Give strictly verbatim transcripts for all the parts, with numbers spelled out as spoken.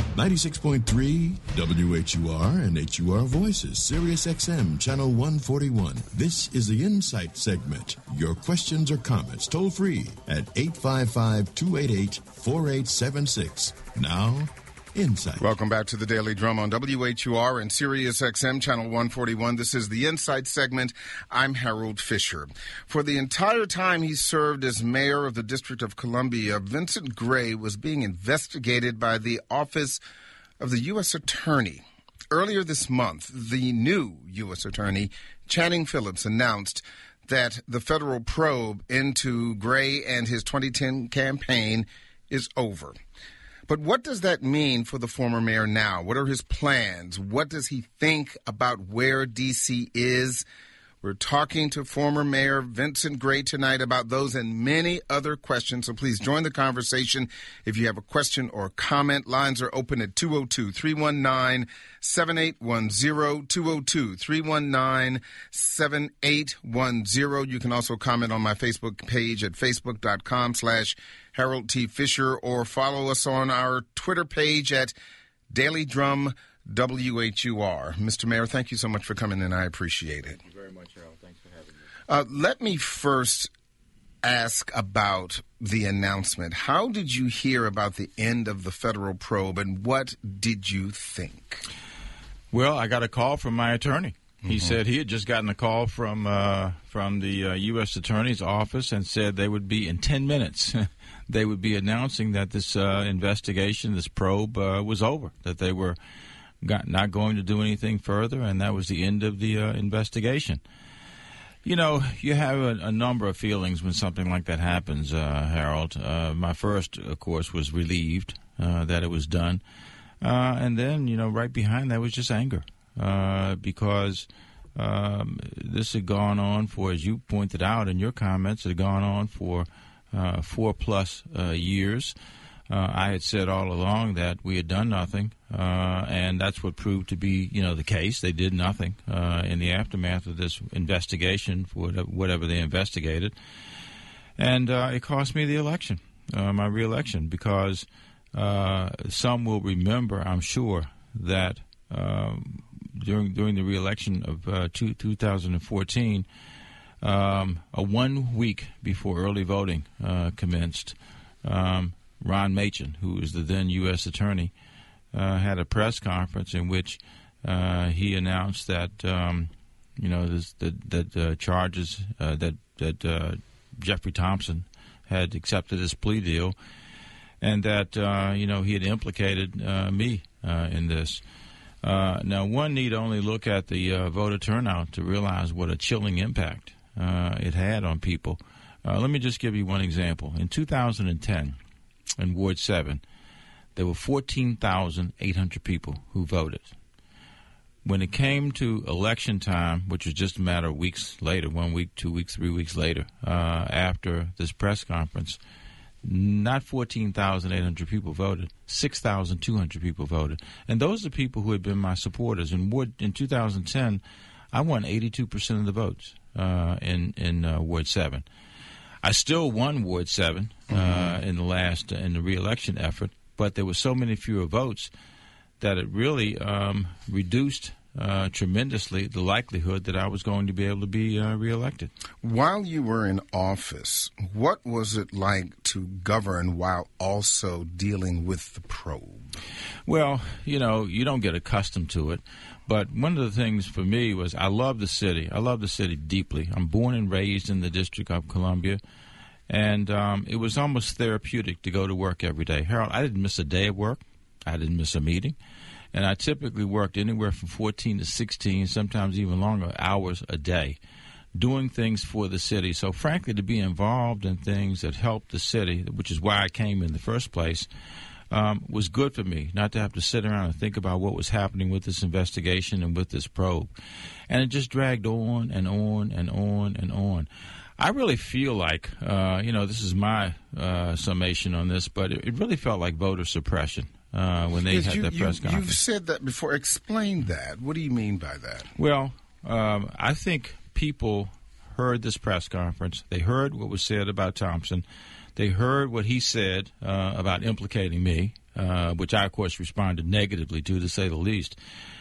ninety-six point three W H U R and H U R Voices, Sirius X M, Channel one forty-one. This is the Insight segment. Your questions or comments toll free at eight five five, two eight eight, four eight seven six. Now, Insight. Welcome back to the Daily Drum on W H U R and Sirius X M, Channel one forty-one. This is the Insight segment. I'm Harold Fisher. For the entire time he served as mayor of the District of Columbia, Vincent Gray was being investigated by the Office of the U S Attorney. Earlier this month, the new U S Attorney, Channing Phillips, announced that the federal probe into Gray and his twenty ten campaign is over. But what does that mean for the former mayor now? What are his plans? What does he think about where D C is? We're talking to former Mayor Vincent Gray tonight about those and many other questions. So please join the conversation. If you have a question or comment, lines are open at two oh two, three one nine, seven eight one zero, two oh two, three one nine, seven eight one zero. You can also comment on my Facebook page at facebook.com slash Harold T. Fisher, or follow us on our Twitter page at Daily Drum W H U R. Mister Mayor, thank you so much for coming in. I appreciate it. Thank you very much, Harold. Thanks for having me. Uh, let me first ask about the announcement. How did you hear about the end of the federal probe, and what did you think? Well, I got a call from my attorney. He mm-hmm. said he had just gotten a call from uh, from the uh, U S Attorney's office and said they would be in ten minutes. They would be announcing that this uh, investigation, this probe, uh, was over, that they were got, not going to do anything further, and that was the end of the uh, investigation. You know, you have a, a number of feelings when something like that happens, uh, Harold. Uh, my first, of course, was relieved uh, that it was done. Uh, and then, you know, right behind that was just anger uh, because um, this had gone on for, as you pointed out in your comments, it had gone on for uh, four-plus uh, years. Uh, I had said all along that we had done nothing, uh, and that's what proved to be, you know, the case. They did nothing uh, in the aftermath of this investigation for whatever they investigated. And uh, it cost me the election, uh, my re-election, because uh, some will remember, I'm sure, that um, during during the re-election of uh, two, two thousand fourteen, um, a one week before early voting uh, commenced, um, Ron Machen, who was the then U S Attorney, uh, had a press conference in which uh, he announced that um, you know this, that that uh, charges uh, that that uh, Jeffrey Thompson had accepted his plea deal, and that uh, you know he had implicated uh, me uh, in this. Uh, now, one need only look at the uh, voter turnout to realize what a chilling impact uh, it had on people. Uh, let me just give you one example. In two thousand ten. In Ward seven, there were fourteen thousand eight hundred people who voted. When it came to election time, which was just a matter of weeks later, one week, two weeks, three weeks later, uh, after this press conference, not fourteen thousand eight hundred people voted, six thousand two hundred people voted. And those are people who had been my supporters. In Ward, in two thousand ten, I won eighty-two percent of the votes uh, in, in uh, Ward seven. I still won Ward seven uh, mm-hmm. in the last in the re-election effort, but there were so many fewer votes that it really um, reduced uh, tremendously the likelihood that I was going to be able to be uh, re-elected. While you were in office, what was it like to govern while also dealing with the probe? Well, you know, you don't get accustomed to it. But one of the things for me was I love the city. I love the city deeply. I'm born and raised in the District of Columbia, and um, it was almost therapeutic to go to work every day. Harold, I didn't miss a day of work. I didn't miss a meeting. And I typically worked anywhere from fourteen to sixteen, sometimes even longer, hours a day, doing things for the city. So, frankly, to be involved in things that helped the city, which is why I came in the first place, Um, was good for me, not to have to sit around and think about what was happening with this investigation and with this probe. And it just dragged on and on and on and on. I really feel like, uh, you know, this is my uh, summation on this, but it, it really felt like voter suppression uh, when they yes, had you, their press you, conference. You've said that before. Explain that. What do you mean by that? Well, um, I think people heard this press conference. They heard what was said about Thompson. They heard what he said uh, about implicating me, uh, which I, of course, responded negatively to, to say the least.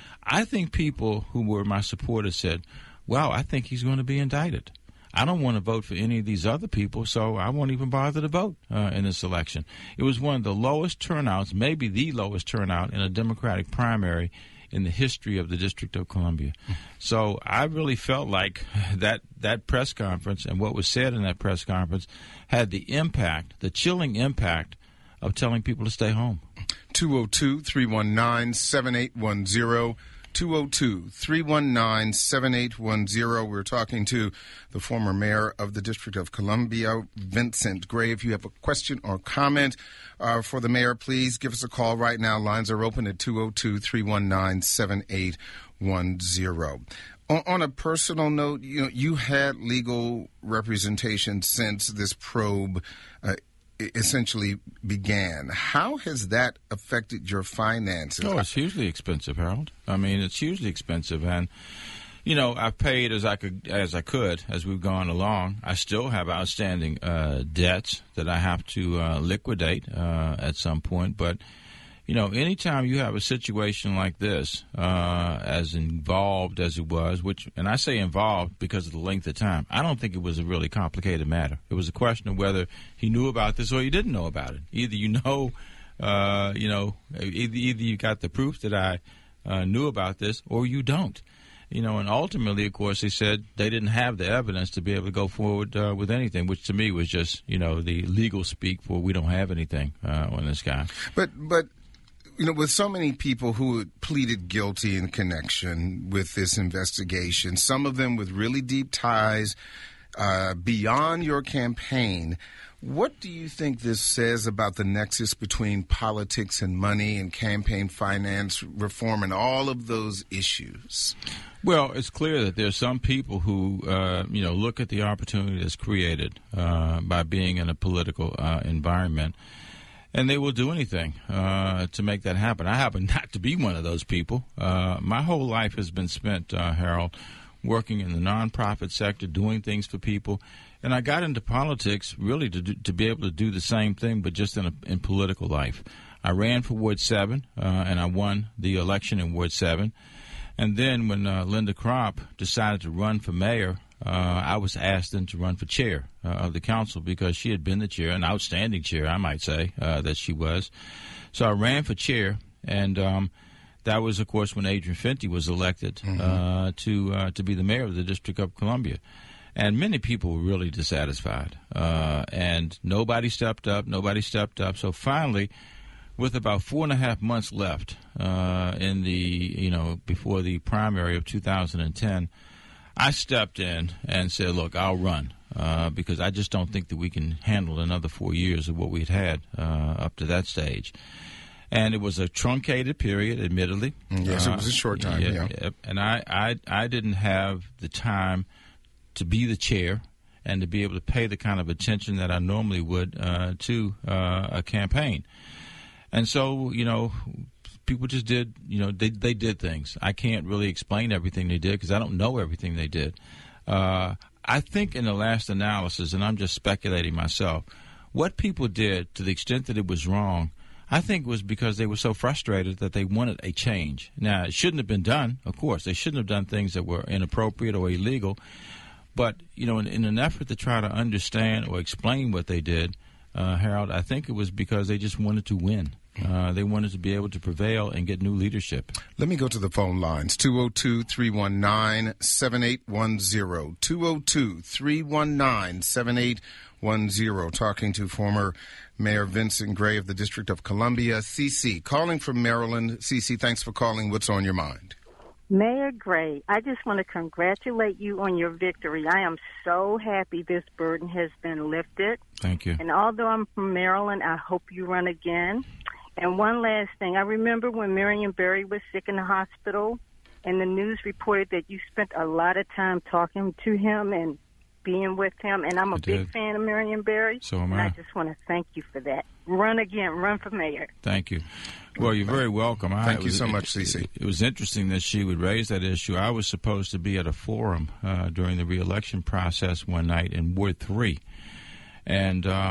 I think people who were my supporters said, wow, I think he's going to be indicted. I don't want to vote for any of these other people, so I won't even bother to vote uh, in this election. It was one of the lowest turnouts, maybe the lowest turnout in a Democratic primary in the history of the District of Columbia. So I really felt like that that press conference and what was said in that press conference had the impact, the chilling impact of telling people to stay home. two oh two, three one nine, seven eight one zero. two oh two, three one nine, seven eight one zero. We're talking to the former mayor of the District of Columbia, Vincent Gray. If you have a question or comment uh, for the mayor, please give us a call right now. Lines are open at two oh two, three one nine, seven eight one zero. On, on a personal note, you know, you had legal representation since this probe uh, essentially began. How has that affected your finances? Oh, it's hugely expensive, Harold. I mean, it's hugely expensive, and you know, I've paid as I could, as I could, as we've gone along. I still have outstanding uh, debts that I have to uh, liquidate uh, at some point. But you know, anytime you have a situation like this, uh, as involved as it was, which, and I say involved because of the length of time, I don't think it was a really complicated matter. It was a question of whether he knew about this or he didn't know about it. Either you know, uh, you know, either, either you got the proof that I uh, knew about this or you don't. You know, and ultimately, of course, they said they didn't have the evidence to be able to go forward uh, with anything, which to me was just, you know, the legal speak for we don't have anything uh, on this guy. But, but. You know, with so many people who pleaded guilty in connection with this investigation, some of them with really deep ties uh, beyond your campaign, what do you think this says about the nexus between politics and money and campaign finance reform and all of those issues? Well, it's clear that there's some people who, uh, you know, look at the opportunity that's created uh, by being in a political uh, environment, and they will do anything uh, to make that happen. I happen not to be one of those people. Uh, my whole life has been spent, uh, Harold, working in the nonprofit sector, doing things for people. And I got into politics really to do, to be able to do the same thing, but just in, a, in political life. I ran for Ward seven, uh, and I won the election in Ward seven. And then when uh, Linda Kropp decided to run for mayor, Uh, I was asked then to run for chair uh, of the council because she had been the chair, an outstanding chair, I might say, uh, that she was. So I ran for chair, and um, that was, of course, when Adrian Fenty was elected mm-hmm. uh, to uh, to be the mayor of the District of Columbia. And many people were really dissatisfied, uh, and nobody stepped up, nobody stepped up. So finally, with about four and a half months left uh, in the, you know, before the primary of two thousand ten, I stepped in and said, look, I'll run uh, because I just don't think that we can handle another four years of what we'd had uh, up to that stage. And it was a truncated period, admittedly. Yes, uh, it was a short time, yeah. yeah. And I, I, I didn't have the time to be the chair and to be able to pay the kind of attention that I normally would uh, to uh, a campaign. And so, you know, people just did, you know, they they did things. I can't really explain everything they did because I don't know everything they did. Uh, I think in the last analysis, and I'm just speculating myself, what people did to the extent that it was wrong, I think was because they were so frustrated that they wanted a change. Now, it shouldn't have been done, of course. They shouldn't have done things that were inappropriate or illegal. But, you know, in, in an effort to try to understand or explain what they did, uh, Harold, I think it was because they just wanted to win. Uh, they wanted to be able to prevail and get new leadership. Let me go to the phone lines. two oh two, three one nine, seven eight one zero. two oh two, three one nine, seven eight one zero. Talking to former Mayor Vincent Gray of the District of Columbia. Cece, calling from Maryland. Cece, thanks for calling. What's on your mind? Mayor Gray, I just want to congratulate you on your victory. I am so happy this burden has been lifted. Thank you. And although I'm from Maryland, I hope you run again. And one last thing, I remember when Marion Barry was sick in the hospital, and the news reported that you spent a lot of time talking to him and being with him, and I'm a I big did. fan of Marion Barry. So am and I. I just want to thank you for that. Run again, run for mayor. Thank you. Well, you're very welcome. I, Thank you was, so it, much, Cece. It, it was interesting that she would raise that issue. I was supposed to be at a forum uh, during the re-election process one night in Ward three, and um,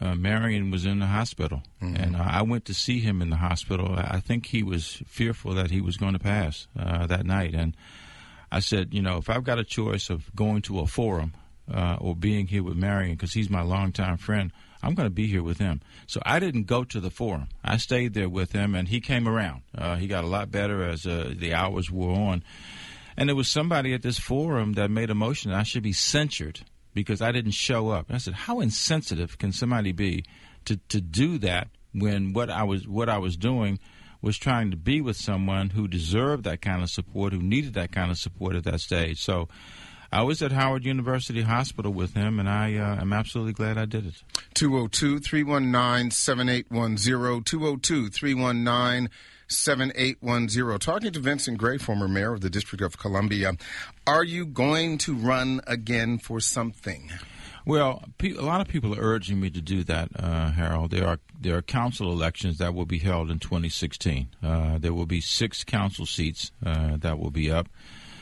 uh, Marion was in the hospital, mm-hmm. and uh, I went to see him in the hospital. I think he was fearful that he was going to pass uh, that night, and I said, you know, if I've got a choice of going to a forum uh, or being here with Marion, because he's my longtime friend, I'm going to be here with him. So I didn't go to the forum. I stayed there with him, and he came around. Uh, he got a lot better as uh, the hours wore on. And there was somebody at this forum that made a motion that I should be censured because I didn't show up. And I said, how insensitive can somebody be to, to do that when what I was what I was doing was trying to be with someone who deserved that kind of support, who needed that kind of support at that stage. So I was at Howard University Hospital with him, and I uh, am absolutely glad I did it. two oh two, three one nine, seven eight one zero, two oh two, three one nine, seven eight one zero. Talking to Vincent Gray, former mayor of the District of Columbia. Are you going to run again for something? Well, pe- a lot of people are urging me to do that, uh, Harold. There are there are council elections that will be held in twenty sixteen. Uh, there will be six council seats uh, that will be up.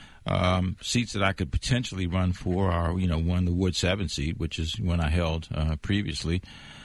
Um, seats that I could potentially run for are, you know, one, the Ward seven seat, which is one I held uh, previously,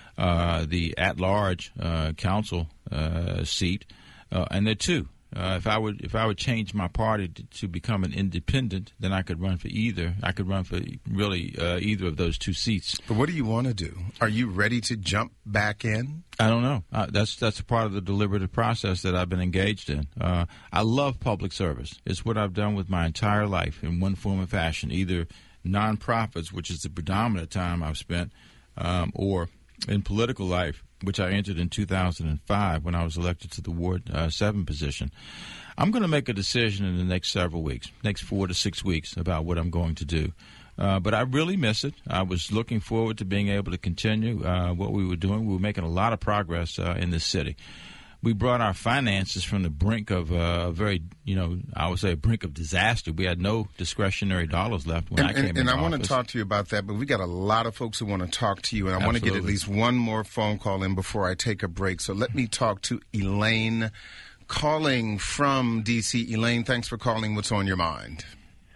uh, the at-large uh, council uh, seat, uh, and there are two. Uh, if I would if I would change my party to, to become an independent, then I could run for either. I could run for really uh, either of those two seats. But what do you want to do? Are you ready to jump back in? I don't know. Uh, that's that's a part of the deliberative process that I've been engaged in. Uh, I love public service. It's what I've done with my entire life in one form or fashion, either nonprofits, which is the predominant time I've spent, um, or in political life, which I entered in two thousand five when I was elected to the Ward uh, seven position. I'm going to make a decision in the next several weeks, next four to six weeks, about what I'm going to do. Uh, but I really miss it. I was looking forward to being able to continue uh, what we were doing. We were making a lot of progress uh, in this city. We brought our finances from the brink of uh, a very, you know, I would say a brink of disaster. We had no discretionary dollars left when and, I came and, into And I want office. to talk to you about that, but we got a lot of folks who want to talk to you, and I want to get at least one more phone call in before I take a break. So let me talk to Elaine, calling from D C Elaine, thanks for calling. What's on your mind?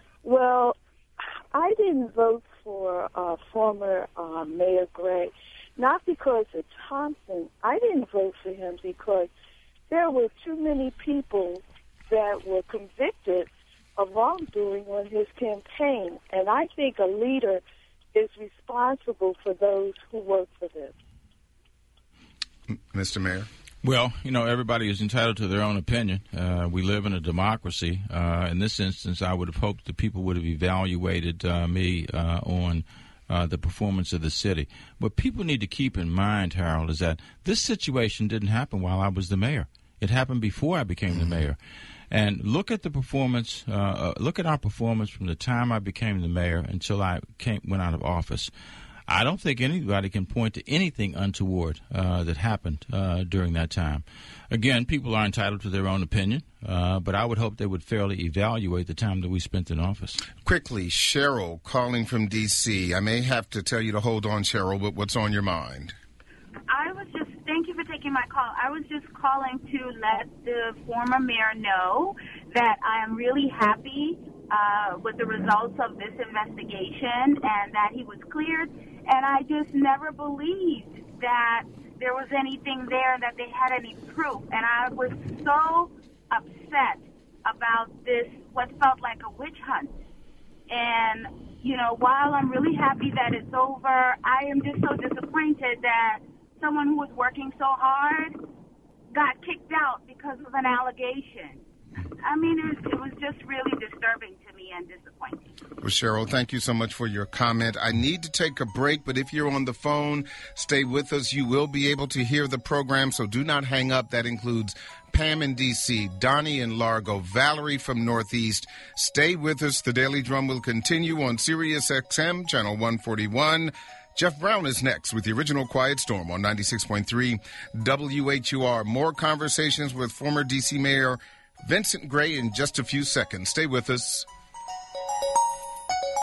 Well, I didn't vote for uh, former uh, Mayor Gray, not because of Thompson. I didn't vote for him because there were too many people that were convicted of wrongdoing on his campaign. And I think a leader is responsible for those who work for them. Mister Mayor? Well, you know, everybody is entitled to their own opinion. Uh, we live in a democracy. Uh, in this instance, I would have hoped that people would have evaluated uh, me uh, on uh, the performance of the city. What people need to keep in mind, Harold, is that this situation didn't happen while I was the mayor. It happened before I became the mayor. And look at the performance, uh, look at our performance from the time I became the mayor until I came, went out of office. I don't think anybody can point to anything untoward uh, that happened uh, during that time. Again, people are entitled to their own opinion, uh, but I would hope they would fairly evaluate the time that we spent in office. Quickly, Cheryl calling from D C. I may have to tell you to hold on, Cheryl, but what's on your mind? I was just, thank you for taking my call. I was just calling to let the former mayor know that I am really happy uh, with the results of this investigation and that he was cleared. And I just never believed that there was anything there, that they had any proof. And I was so upset about this, what felt like a witch hunt. And, you know, while I'm really happy that it's over, I am just so disappointed that someone who was working so hard got kicked out because of an allegation. I mean, it, it was just really disturbing to me and disappointing. Well, Cheryl, thank you so much for your comment. I need to take a break, but if you're on the phone, stay with us. You will be able to hear the program, so do not hang up. That includes Pam in D C, Donnie in Largo, Valerie from Northeast. Stay with us. The Daily Drum will continue on Sirius X M, Channel one forty-one. Jeff Brown is next with the original Quiet Storm on ninety-six point three W H U R. More conversations with former D C Mayor Vincent Gray in just a few seconds. Stay with us.